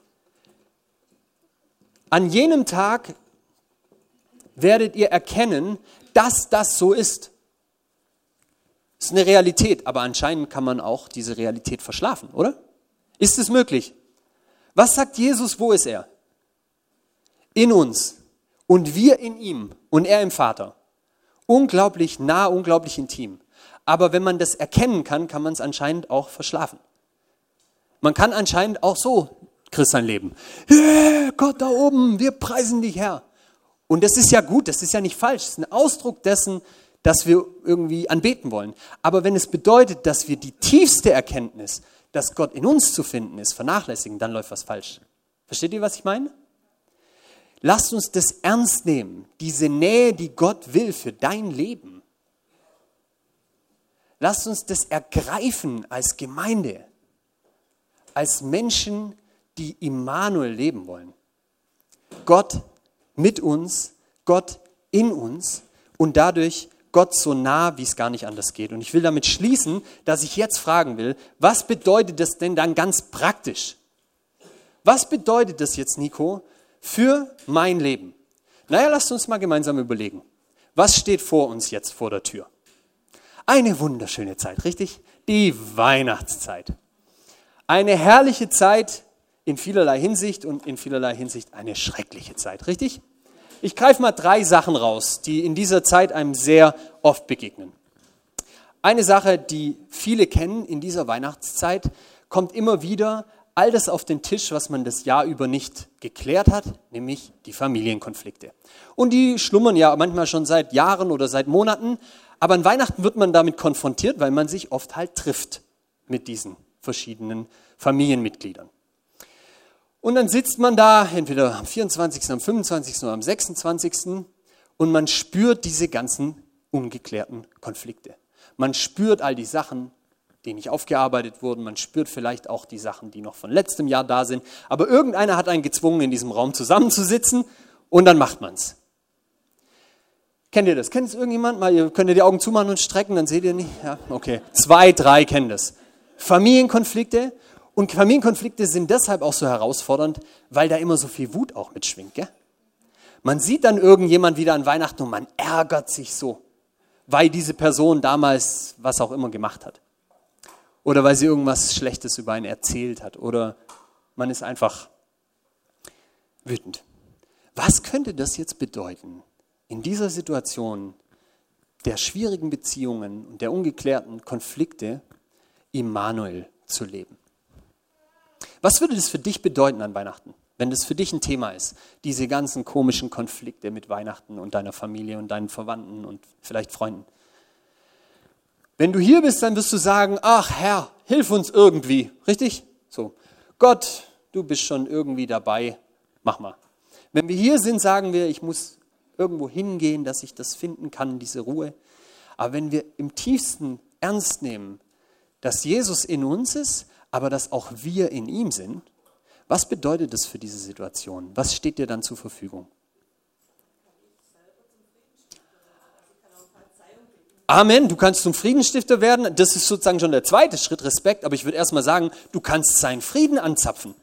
an jenem Tag werdet ihr erkennen, dass das so ist. Das ist eine Realität, aber anscheinend kann man auch diese Realität verschlafen, oder? Ist es möglich? Was sagt Jesus, wo ist er? In uns und wir in ihm und er im Vater. Unglaublich nah, unglaublich intim. Aber wenn man das erkennen kann, kann man es anscheinend auch verschlafen. Man kann anscheinend auch so Christsein leben. Yeah, Gott da oben, wir preisen dich, Herr. Und das ist ja gut, das ist ja nicht falsch. Das ist ein Ausdruck dessen, dass wir irgendwie anbeten wollen. Aber wenn es bedeutet, dass wir die tiefste Erkenntnis, dass Gott in uns zu finden ist, vernachlässigen, dann läuft was falsch. Versteht ihr, was ich meine? Lasst uns das ernst nehmen, diese Nähe, die Gott will für dein Leben. Lasst uns das ergreifen als Gemeinde, als Menschen, die Immanuel leben wollen. Gott mit uns, Gott in uns und dadurch Gott so nah, wie es gar nicht anders geht. Und ich will damit schließen, dass ich jetzt fragen will, was bedeutet das denn dann ganz praktisch? Was bedeutet das jetzt, Nico, für mein Leben? Naja, lasst uns mal gemeinsam überlegen. Was steht vor uns jetzt vor der Tür? Eine wunderschöne Zeit, richtig? Die Weihnachtszeit. Eine herrliche Zeit in vielerlei Hinsicht und in vielerlei Hinsicht eine schreckliche Zeit, richtig? Ich greife mal drei Sachen raus, die in dieser Zeit einem sehr oft begegnen. Eine Sache, die viele kennen in dieser Weihnachtszeit, kommt immer wieder all das auf den Tisch, was man das Jahr über nicht geklärt hat, nämlich die Familienkonflikte. Und die schlummern ja manchmal schon seit Jahren oder seit Monaten, aber an Weihnachten wird man damit konfrontiert, weil man sich oft halt trifft mit diesen verschiedenen Familienmitgliedern. Und dann sitzt man da, entweder am vierundzwanzigsten, am fünfundzwanzigsten oder am sechsundzwanzigsten und man spürt diese ganzen ungeklärten Konflikte. Man spürt all die Sachen, die nicht aufgearbeitet wurden. Man spürt vielleicht auch die Sachen, die noch von letztem Jahr da sind. Aber irgendeiner hat einen gezwungen, in diesem Raum zusammenzusitzen und dann macht man es. Kennt ihr das? Kennt es irgendjemand? Mal, ihr könnt ihr die Augen zumachen und strecken, dann seht ihr nicht. Ja, okay. Zwei, drei kennen das. Familienkonflikte. Und Familienkonflikte sind deshalb auch so herausfordernd, weil da immer so viel Wut auch mitschwingt. Gell? Man sieht dann irgendjemand wieder an Weihnachten und man ärgert sich so, weil diese Person damals was auch immer gemacht hat. Oder weil sie irgendwas Schlechtes über einen erzählt hat. Oder man ist einfach wütend. Was könnte das jetzt bedeuten, in dieser Situation der schwierigen Beziehungen und der ungeklärten Konflikte Immanuel zu leben? Was würde das für dich bedeuten an Weihnachten, wenn das für dich ein Thema ist, diese ganzen komischen Konflikte mit Weihnachten und deiner Familie und deinen Verwandten und vielleicht Freunden? Wenn du hier bist, dann wirst du sagen, ach Herr, hilf uns irgendwie, richtig? So, Gott, du bist schon irgendwie dabei, mach mal. Wenn wir hier sind, sagen wir, ich muss irgendwo hingehen, dass ich das finden kann, diese Ruhe. Aber wenn wir im tiefsten ernst nehmen, dass Jesus in uns ist, aber dass auch wir in ihm sind, was bedeutet das für diese Situation? Was steht dir dann zur Verfügung? Amen, du kannst zum Friedensstifter werden. Das ist sozusagen schon der zweite Schritt, Respekt. Aber ich würde erst mal sagen, du kannst seinen Frieden anzapfen.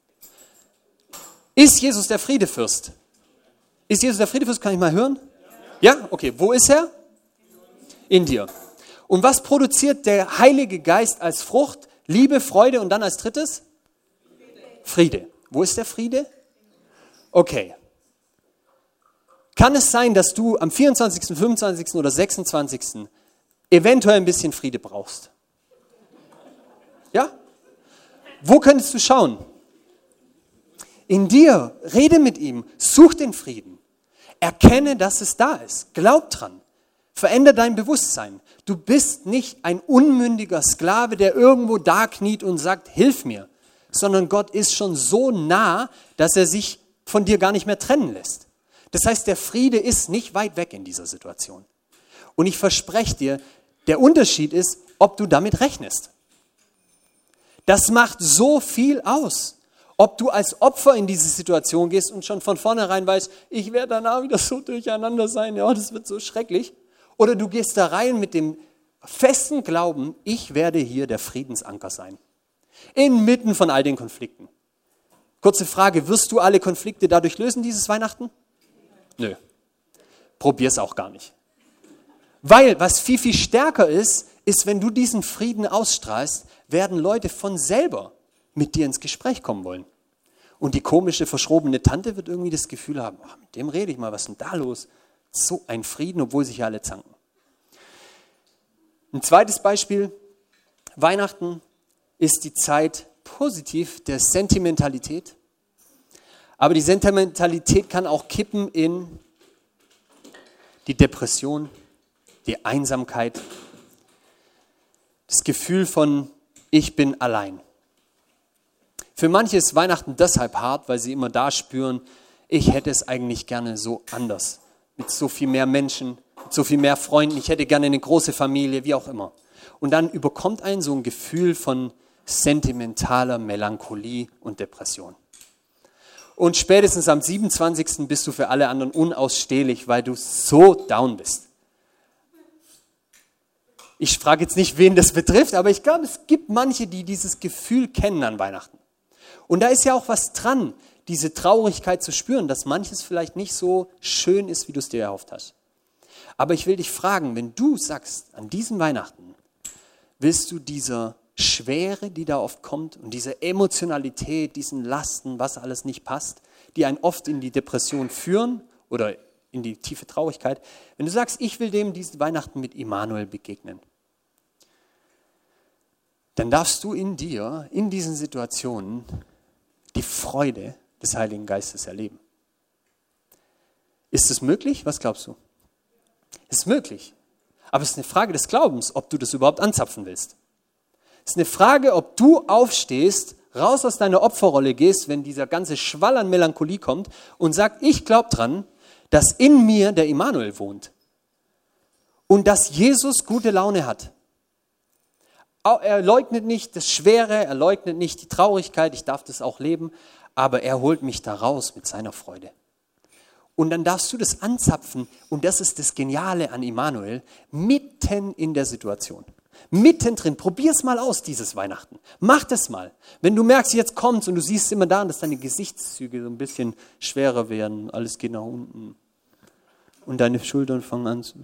Ist Jesus der Friedefürst? Ist Jesus der Friedefürst? Kann ich mal hören? Ja? Okay. Wo ist er? In dir. Und was produziert der Heilige Geist als Frucht? Liebe, Freude und dann als drittes? Friede. Wo ist der Friede? Okay. Kann es sein, dass du am vierundzwanzigsten, fünfundzwanzigsten oder sechsundzwanzigsten eventuell ein bisschen Friede brauchst? Ja? Wo könntest du schauen? In dir, rede mit ihm, such den Frieden. Erkenne, dass es da ist. Glaub dran. Veränder dein Bewusstsein. Du bist nicht ein unmündiger Sklave, der irgendwo da kniet und sagt, hilf mir. Sondern Gott ist schon so nah, dass er sich von dir gar nicht mehr trennen lässt. Das heißt, der Friede ist nicht weit weg in dieser Situation. Und ich verspreche dir, der Unterschied ist, ob du damit rechnest. Das macht so viel aus. Ob du als Opfer in diese Situation gehst und schon von vornherein weißt, ich werde danach wieder so durcheinander sein, ja, das wird so schrecklich. Oder du gehst da rein mit dem festen Glauben, ich werde hier der Friedensanker sein. Inmitten von all den Konflikten. Kurze Frage, wirst du alle Konflikte dadurch lösen dieses Weihnachten? Nö. Probier's auch gar nicht. Weil, was viel, viel stärker ist, ist, wenn du diesen Frieden ausstrahlst, werden Leute von selber mit dir ins Gespräch kommen wollen. Und die komische, verschrobene Tante wird irgendwie das Gefühl haben, oh, mit dem rede ich mal, was ist denn da los? So ein Frieden, obwohl sich ja alle zanken. Ein zweites Beispiel, Weihnachten ist die Zeit positiv der Sentimentalität. Aber die Sentimentalität kann auch kippen in die Depression, die Einsamkeit, das Gefühl von, ich bin allein. Für manche ist Weihnachten deshalb hart, weil sie immer da spüren, ich hätte es eigentlich gerne so anders. Mit so viel mehr Menschen, mit so viel mehr Freunden, ich hätte gerne eine große Familie, wie auch immer. Und dann überkommt einen so ein Gefühl von sentimentaler Melancholie und Depression. Und spätestens am siebenundzwanzigsten bist du für alle anderen unausstehlich, weil du so down bist. Ich frage jetzt nicht, wen das betrifft, aber ich glaube, es gibt manche, die dieses Gefühl kennen an Weihnachten. Und da ist ja auch was dran, diese Traurigkeit zu spüren, dass manches vielleicht nicht so schön ist, wie du es dir erhofft hast. Aber ich will dich fragen, wenn du sagst, an diesem Weihnachten willst du dieser Schwere, die da oft kommt und diese Emotionalität, diesen Lasten, was alles nicht passt, die einen oft in die Depression führen oder in die tiefe Traurigkeit, wenn du sagst, ich will dem diesen Weihnachten mit Immanuel begegnen, dann darfst du in dir, in diesen Situationen, die Freude des Heiligen Geistes erleben. Ist es möglich? Was glaubst du? Ist möglich. Aber es ist eine Frage des Glaubens, ob du das überhaupt anzapfen willst. Es ist eine Frage, ob du aufstehst, raus aus deiner Opferrolle gehst, wenn dieser ganze Schwall an Melancholie kommt und sagst, ich glaube dran, dass in mir der Immanuel wohnt. und dass Jesus gute Laune hat. Er leugnet nicht das Schwere, er leugnet nicht die Traurigkeit, ich darf das auch leben, aber er holt mich da raus mit seiner Freude. Und dann darfst du das anzapfen und das ist das Geniale an Immanuel, mitten in der Situation. Mittendrin, probier's mal aus dieses Weihnachten. Mach das mal. Wenn du merkst, jetzt kommt's und du siehst immer da, dass deine Gesichtszüge so ein bisschen schwerer werden, alles geht nach unten und deine Schultern fangen an zu...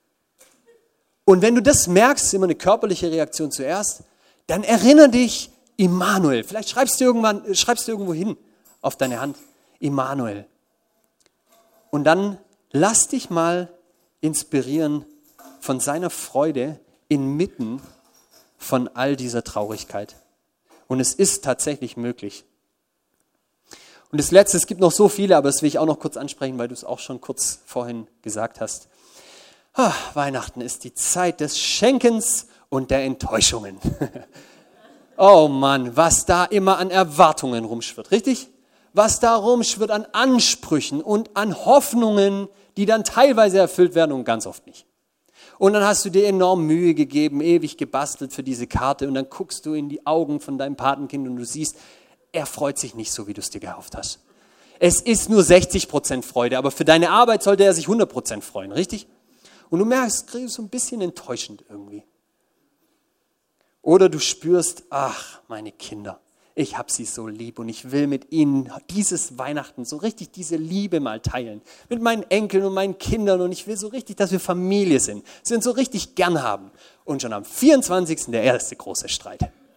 Und wenn du das merkst, ist immer eine körperliche Reaktion zuerst, dann erinnere dich, Immanuel. Vielleicht schreibst du irgendwann, schreibst du irgendwo hin auf deine Hand, Immanuel. Und dann lass dich mal inspirieren von seiner Freude inmitten von all dieser Traurigkeit. Und es ist tatsächlich möglich. Und das Letzte, es gibt noch so viele, aber das will ich auch noch kurz ansprechen, weil du es auch schon kurz vorhin gesagt hast. Ah, Weihnachten ist die Zeit des Schenkens und der Enttäuschungen. Oh Mann, was da immer an Erwartungen rumschwirrt, richtig? Was da rumschwirrt an Ansprüchen und an Hoffnungen, die dann teilweise erfüllt werden und ganz oft nicht. Und dann hast du dir enorm Mühe gegeben, ewig gebastelt für diese Karte und dann guckst du in die Augen von deinem Patenkind und du siehst, er freut sich nicht so, wie du es dir gehofft hast. Es ist nur sechzig Prozent Freude, aber für deine Arbeit sollte er sich hundert Prozent freuen, richtig? Und du merkst, es ist so ein bisschen enttäuschend irgendwie. Oder du spürst, ach, meine Kinder, ich habe sie so lieb und ich will mit ihnen dieses Weihnachten so richtig diese Liebe mal teilen. Mit meinen Enkeln und meinen Kindern und ich will so richtig, dass wir Familie sind. Sie uns so richtig gern haben. Und schon am vierundzwanzigsten der erste große Streit.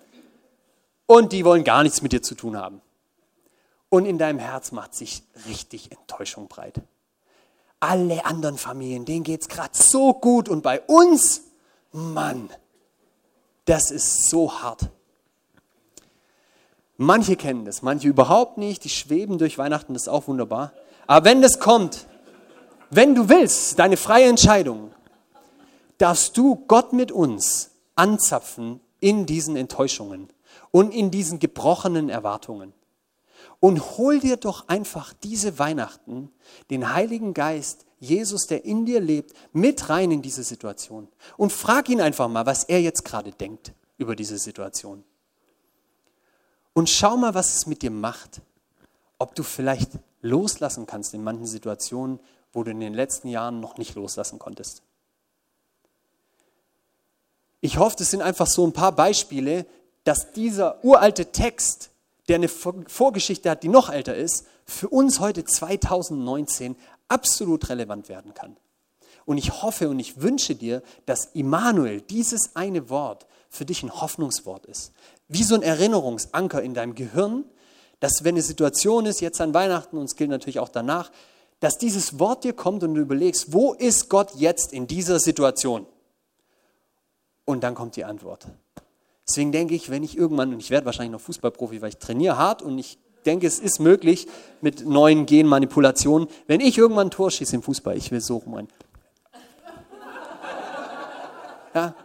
Und die wollen gar nichts mit dir zu tun haben. Und in deinem Herz macht sich richtig Enttäuschung breit. Alle anderen Familien, denen geht es gerade so gut und bei uns, Mann, das ist so hart. Manche kennen das, manche überhaupt nicht, die schweben durch Weihnachten, das ist auch wunderbar. Aber wenn das kommt, wenn du willst, deine freie Entscheidung, darfst du Gott mit uns anzapfen in diesen Enttäuschungen und in diesen gebrochenen Erwartungen. Und hol dir doch einfach diese Weihnachten, den Heiligen Geist, Jesus, der in dir lebt, mit rein in diese Situation. Und frag ihn einfach mal, was er jetzt gerade denkt über diese Situation. Und schau mal, was es mit dir macht. Ob du vielleicht loslassen kannst in manchen Situationen, wo du in den letzten Jahren noch nicht loslassen konntest. Ich hoffe, das sind einfach so ein paar Beispiele, dass dieser uralte Text, der eine Vorgeschichte hat, die noch älter ist, für uns heute zweitausendneunzehn absolut relevant werden kann. Und ich hoffe und ich wünsche dir, dass Immanuel, dieses eine Wort, für dich ein Hoffnungswort ist. Wie so ein Erinnerungsanker in deinem Gehirn, dass wenn eine Situation ist, jetzt an Weihnachten, und es gilt natürlich auch danach, dass dieses Wort dir kommt und du überlegst, wo ist Gott jetzt in dieser Situation? Und dann kommt die Antwort. Deswegen denke ich, wenn ich irgendwann, und ich werde wahrscheinlich noch Fußballprofi, weil ich trainiere hart und ich denke, es ist möglich mit neuen Genmanipulationen, wenn ich irgendwann ein Tor schieße im Fußball, ich will so rum. Ja.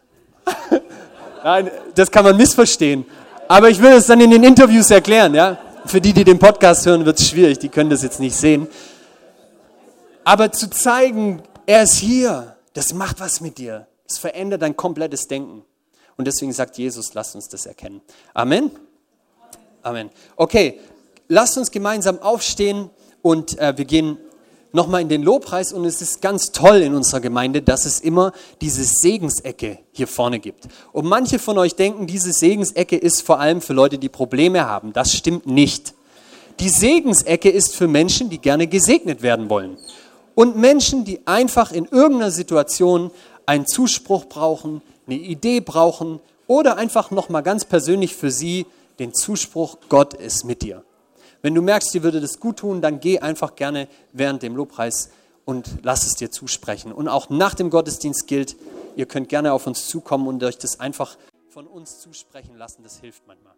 Nein, das kann man missverstehen. Aber ich will es dann in den Interviews erklären. Ja? Für die, die den Podcast hören, wird es schwierig, die können das jetzt nicht sehen. Aber zu zeigen, er ist hier, das macht was mit dir. Es verändert dein komplettes Denken. Und deswegen sagt Jesus, lasst uns das erkennen. Amen? Amen. Okay, lasst uns gemeinsam aufstehen und äh, wir gehen nochmal in den Lobpreis. Und es ist ganz toll in unserer Gemeinde, dass es immer diese Segensecke hier vorne gibt. Und manche von euch denken, diese Segensecke ist vor allem für Leute, die Probleme haben. Das stimmt nicht. Die Segensecke ist für Menschen, die gerne gesegnet werden wollen. Und Menschen, die einfach in irgendeiner Situation einen Zuspruch brauchen, eine Idee brauchen oder einfach nochmal ganz persönlich für sie den Zuspruch, Gott ist mit dir. Wenn du merkst, dir würde das gut tun, dann geh einfach gerne während dem Lobpreis und lass es dir zusprechen. Und auch nach dem Gottesdienst gilt, ihr könnt gerne auf uns zukommen und euch das einfach von uns zusprechen lassen, das hilft manchmal.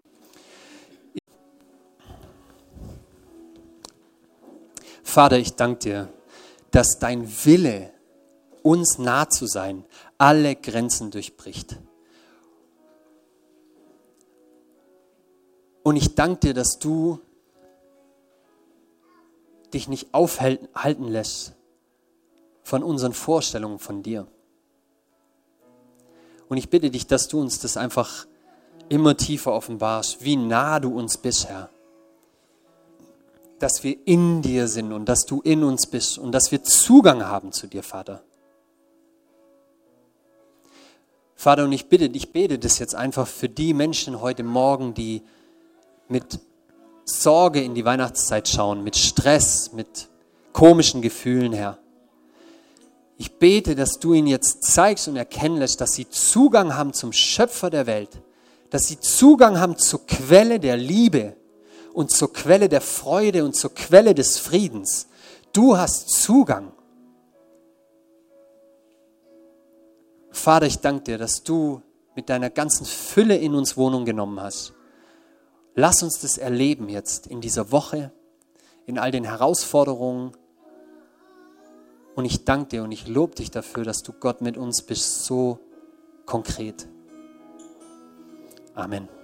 Vater, ich danke dir, dass dein Wille, uns nah zu sein, alle Grenzen durchbricht. Und ich danke dir, dass du dich nicht aufhalten lässt von unseren Vorstellungen von dir. Und ich bitte dich, dass du uns das einfach immer tiefer offenbarst, wie nah du uns bist, Herr. Dass wir in dir sind und dass du in uns bist und dass wir Zugang haben zu dir, Vater. Vater, und ich bitte, ich bete das jetzt einfach für die Menschen heute Morgen, die mit Sorge in die Weihnachtszeit schauen, mit Stress, mit komischen Gefühlen, Herr. Ich bete, dass du ihnen jetzt zeigst und erkennen lässt, dass sie Zugang haben zum Schöpfer der Welt, dass sie Zugang haben zur Quelle der Liebe und zur Quelle der Freude und zur Quelle des Friedens. Du hast Zugang. Vater, ich danke dir, dass du mit deiner ganzen Fülle in uns Wohnung genommen hast. Lass uns das erleben jetzt in dieser Woche, in all den Herausforderungen. Und ich danke dir und ich lobe dich dafür, dass du Gott mit uns bist, so konkret. Amen.